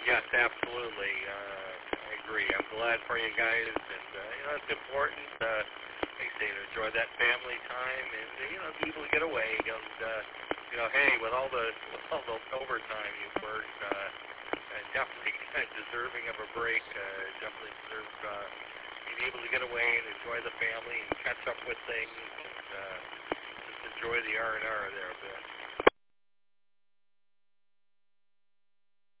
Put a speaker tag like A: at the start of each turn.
A: Yes, absolutely. I agree. I'm glad for you guys, and it's important. Like I say, to enjoy that family time, and be able to get away. Hey, with all the overtime you've worked, definitely deserving of a break. Definitely deserve being able to get away and enjoy the family and catch up with things, and just enjoy the R&R there a bit.